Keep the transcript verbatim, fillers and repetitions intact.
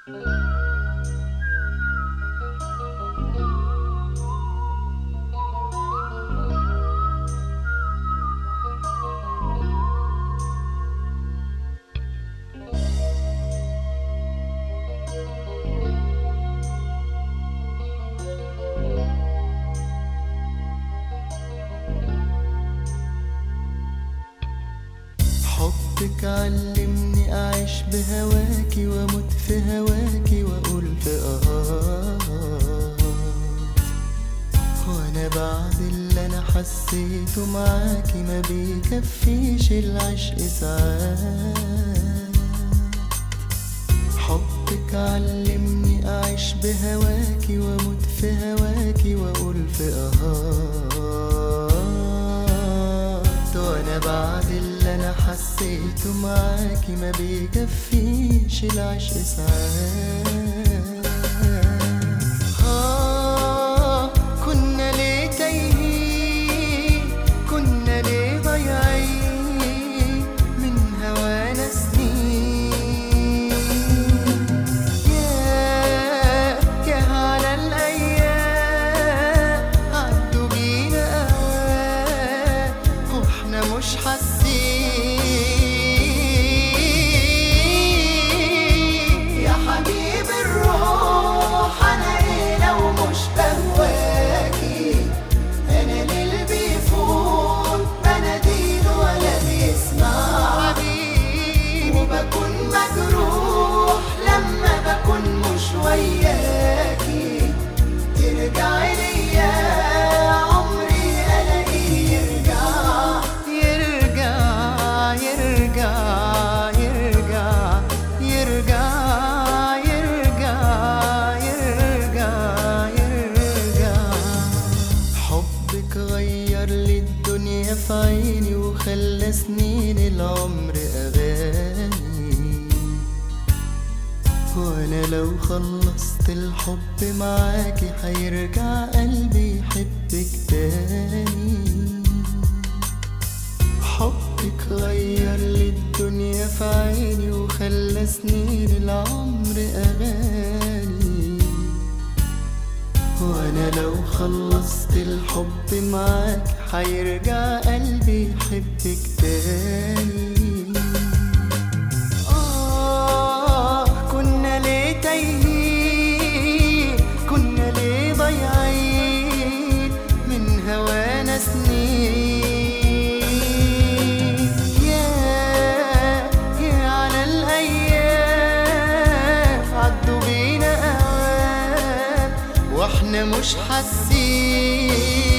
حبك علمني أعيش بهواكي وأموت في هواكي وأقول في آه. وأنا بعد اللي أنا حسيته معاكي ما بيكفيش العشق ساعات. حبك علمني أعيش بهواكي وأموت في هواكي وأقول في آه. وأنا بعد اللي أنا حسيته معاكي ما بيكفيش العشق ساعات. آه كنا ليه تايهين، كنا ليه ضايعين من هوانا سنين. ياه ياه على الأيام عدوا بينا أوقات واحنا مش حاسين. يا حبيب الروح أنا إيه لو مش بهواكي؟ أنا ليل بيفوت بناديله ولا بيسمع حبيبي، وبكون مجروح لما بكون مش وياكي. ترجعي ليا عمري ألاقيه يرجع يرجع يرجع يرجع يرجع يرجع يرجع يرجع. حبك غير لي الدنيا في عيني وخلى سنين العمر أغاني. وأنا لو خلصت الحب معاكي هيرجع قلبي يحبك تاني. حبك غير لي الدنيا في عيني وخلى سنين العمر أغاني. وأنا لو خلصت الحب معاك هيرجع قلبي يحبك تاني. آه كنا ليه تايهين، كنا ليه ضايعين من هوانا سنين. ياه ياه على الأيام عدوا بينا أوقات واحنا مش حاسين.